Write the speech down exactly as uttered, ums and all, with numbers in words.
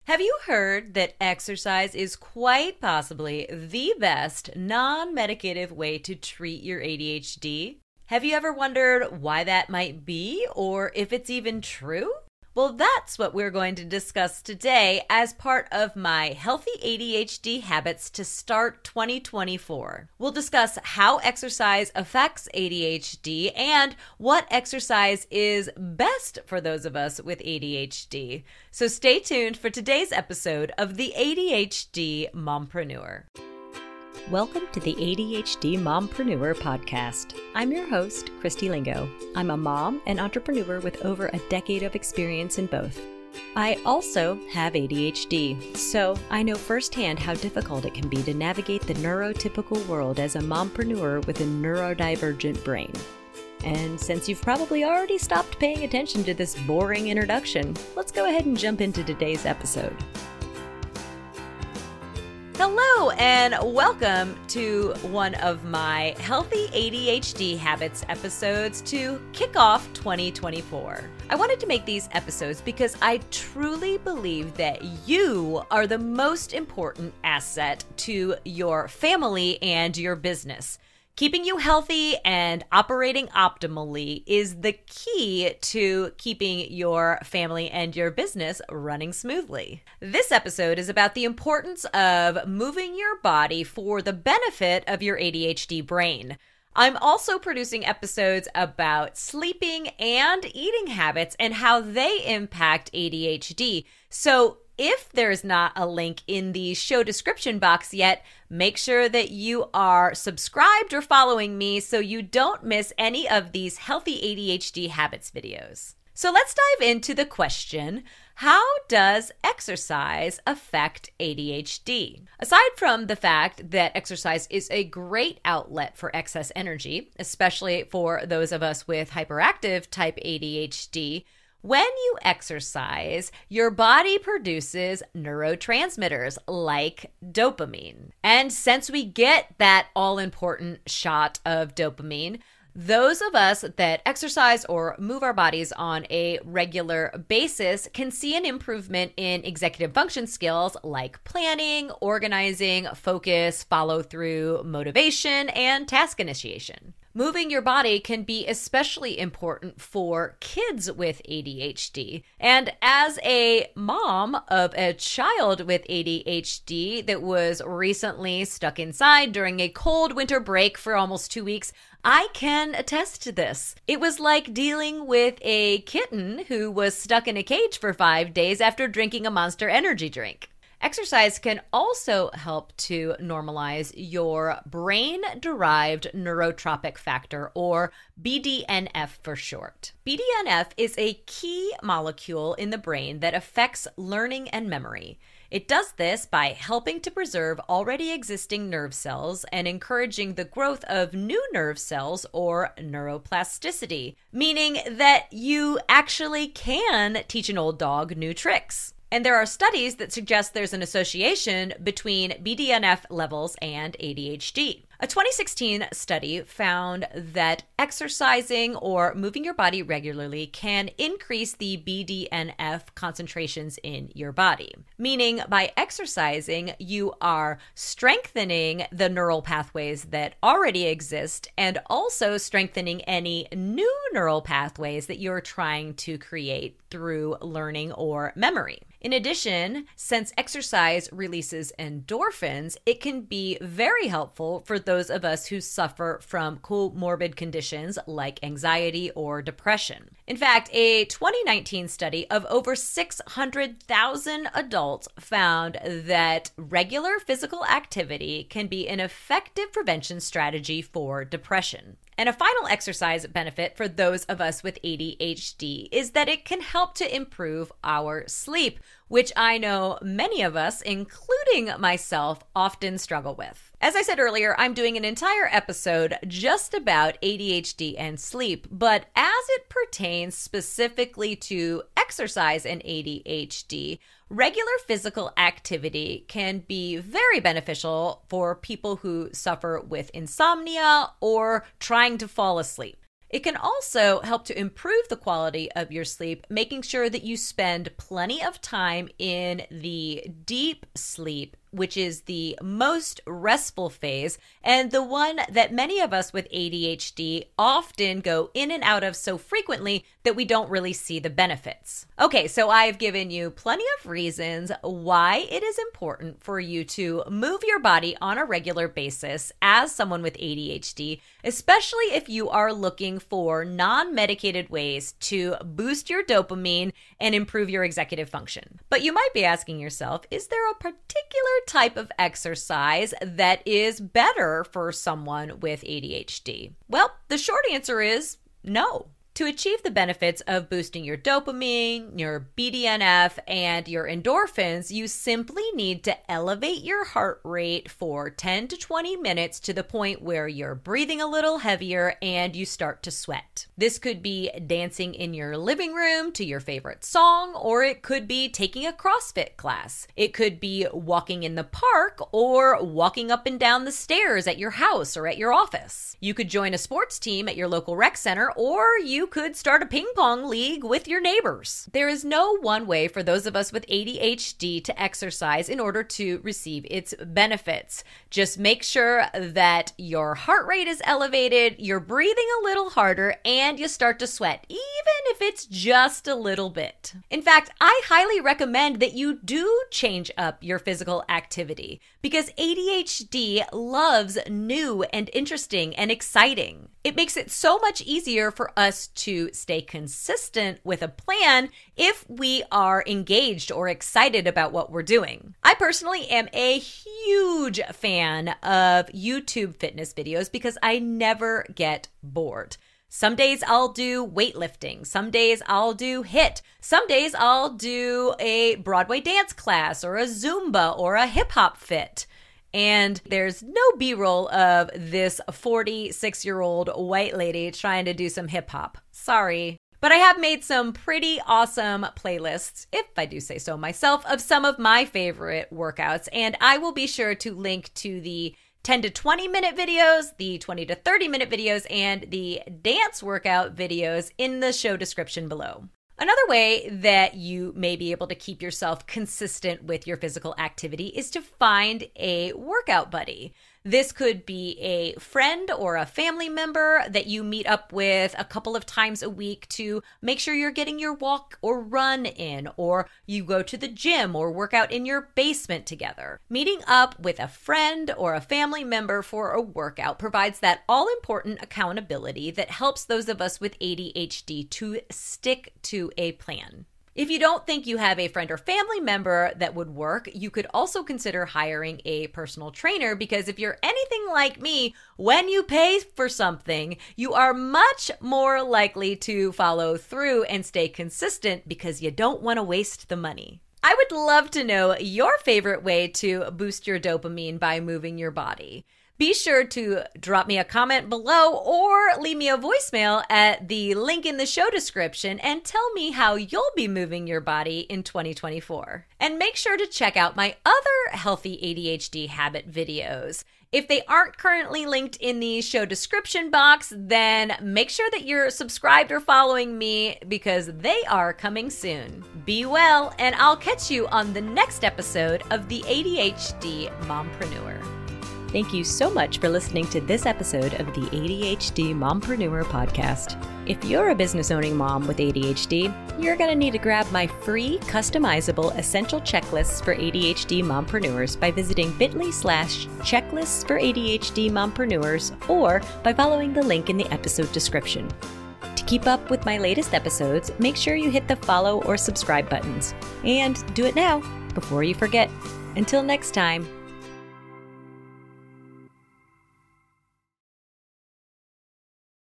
Have you heard that exercise is quite possibly the best non-medicative way to treat your A D H D? Have you ever wondered why that might be, or if it's even true? Well, that's what we're going to discuss today as part of my Healthy A D H D Habits to Start twenty twenty-four. We'll discuss how exercise affects A D H D and what exercise is best for those of us with A D H D. So stay tuned for today's episode of the A D H D Mompreneur. Welcome to the A D H D Mompreneur podcast. I'm your host, Christy Lingo. I'm a mom and entrepreneur with over a decade of experience in both. I also have A D H D, so I know firsthand how difficult it can be to navigate the neurotypical world as a mompreneur with a neurodivergent brain. And since you've probably already stopped paying attention to this boring introduction, let's go ahead and jump into today's episode. Hello and welcome to one of my Healthy A D H D Habits episodes to kick off twenty twenty-four. I wanted to make these episodes because I truly believe that you are the most important asset to your family and your business. Keeping you healthy and operating optimally is the key to keeping your family and your business running smoothly. This episode is about the importance of moving your body for the benefit of your A D H D brain. I'm also producing episodes about sleeping and eating habits and how they impact A D H D. So if there's not a link in the show description box yet, make sure that you are subscribed or following me so you don't miss any of these Healthy A D H D Habits videos. So let's dive into the question, how does exercise affect A D H D? Aside from the fact that exercise is a great outlet for excess energy, especially for those of us with hyperactive type A D H D, when you exercise, your body produces neurotransmitters like dopamine. And since we get that all-important shot of dopamine, those of us that exercise or move our bodies on a regular basis can see an improvement in executive function skills like planning, organizing, focus, follow-through, motivation, and task initiation. Moving your body can be especially important for kids with A D H D. And as a mom of a child with A D H D that was recently stuck inside during a cold winter break for almost two weeks, I can attest to this. It was like dealing with a kitten who was stuck in a cage for five days after drinking a Monster Energy drink. Exercise can also help to normalize your brain-derived neurotrophic factor, or B D N F for short. B D N F is a key molecule in the brain that affects learning and memory. It does this by helping to preserve already existing nerve cells and encouraging the growth of new nerve cells, or neuroplasticity, meaning that you actually can teach an old dog new tricks. And there are studies that suggest there's an association between B D N F levels and A D H D. A twenty sixteen study found that exercising or moving your body regularly can increase the B D N F concentrations in your body. Meaning by exercising, you are strengthening the neural pathways that already exist and also strengthening any new neural pathways that you're trying to create through learning or memory. In addition, since exercise releases endorphins, it can be very helpful for those of us who suffer from comorbid conditions like anxiety or depression. In fact, a twenty nineteen study of over six hundred thousand adults found that regular physical activity can be an effective prevention strategy for depression. And a final exercise benefit for those of us with A D H D is that it can help to improve our sleep, which I know many of us, including myself, often struggle with. As I said earlier, I'm doing an entire episode just about A D H D and sleep, but as it pertains specifically to exercise and A D H D, regular physical activity can be very beneficial for people who suffer with insomnia or trying to fall asleep. It can also help to improve the quality of your sleep, making sure that you spend plenty of time in the deep sleep, which is the most restful phase and the one that many of us with A D H D often go in and out of so frequently that we don't really see the benefits. Okay, so I've given you plenty of reasons why it is important for you to move your body on a regular basis as someone with A D H D, especially if you are looking for non-medicated ways to boost your dopamine and improve your executive function. But you might be asking yourself, is there a particular type of exercise that is better for someone with A D H D? Well, the short answer is no. To achieve the benefits of boosting your dopamine, your B D N F, and your endorphins, you simply need to elevate your heart rate for ten to twenty minutes to the point where you're breathing a little heavier and you start to sweat. This could be dancing in your living room to your favorite song, or it could be taking a CrossFit class. It could be walking in the park or walking up and down the stairs at your house or at your office. You could join a sports team at your local rec center, or you could start a ping pong league with your neighbors. There is no one way for those of us with A D H D to exercise in order to receive its benefits. Just make sure that your heart rate is elevated, you're breathing a little harder, and you start to sweat, even if it's just a little bit. In fact, I highly recommend that you do change up your physical activity because A D H D loves new and interesting and exciting. It makes it so much easier for us to stay consistent with a plan if we are engaged or excited about what we're doing. I personally am a huge fan of YouTube fitness videos because I never get bored. Some days I'll do weightlifting. Some days I'll do HIIT. Some days I'll do a Broadway dance class or a Zumba or a hip hop fit. And there's no B-roll of this forty-six-year-old white lady trying to do some hip hop. Sorry. But I have made some pretty awesome playlists, if I do say so myself, of some of my favorite workouts. And I will be sure to link to the ten to twenty minute videos, the twenty to thirty minute videos, and the dance workout videos in the show description below. Another way that you may be able to keep yourself consistent with your physical activity is to find a workout buddy. This could be a friend or a family member that you meet up with a couple of times a week to make sure you're getting your walk or run in, or you go to the gym or work out in your basement together. Meeting up with a friend or a family member for a workout provides that all-important accountability that helps those of us with A D H D to stick to a plan. If you don't think you have a friend or family member that would work, you could also consider hiring a personal trainer, because if you're anything like me, when you pay for something, you are much more likely to follow through and stay consistent because you don't want to waste the money. I would love to know your favorite way to boost your dopamine by moving your body. Be sure to drop me a comment below or leave me a voicemail at the link in the show description and tell me how you'll be moving your body in twenty twenty-four. And make sure to check out my other healthy A D H D habit videos. If they aren't currently linked in the show description box, then make sure that you're subscribed or following me because they are coming soon. Be well, and I'll catch you on the next episode of the A D H D Mompreneur. Thank you so much for listening to this episode of the A D H D Mompreneur podcast. If you're a business owning mom with A D H D, you're going to need to grab my free customizable essential checklists for A D H D mompreneurs by visiting bit.ly slash checklists for A D H D mompreneurs or by following the link in the episode description. To keep up with my latest episodes, make sure you hit the follow or subscribe buttons. And do it now before you forget. Until next time.